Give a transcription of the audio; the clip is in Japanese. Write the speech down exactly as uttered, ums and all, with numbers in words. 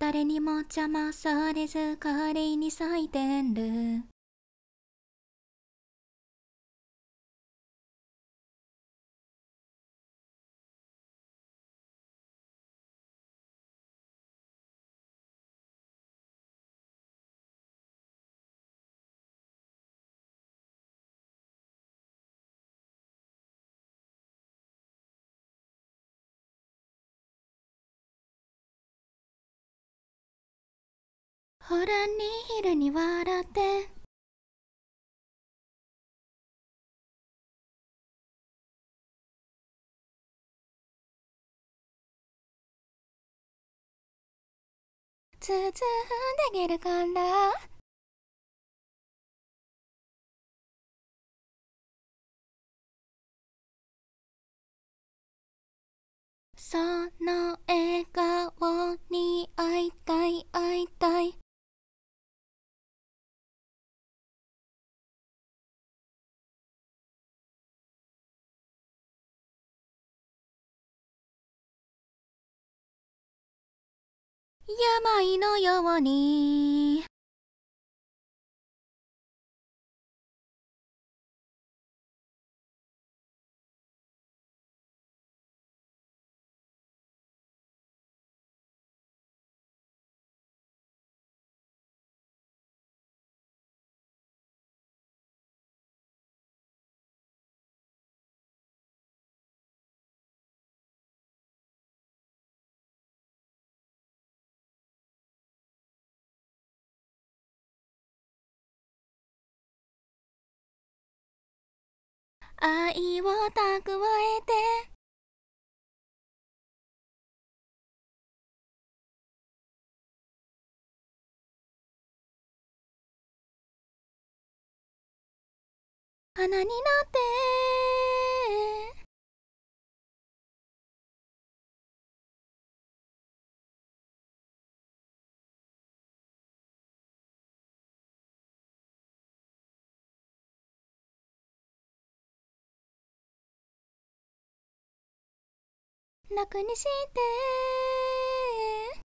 誰にも邪魔されず代わりに咲いてる。ほらに昼に笑って、包んであげるから。その笑顔に会いたい会いたい。病のように愛を蓄えて、花になって楽にして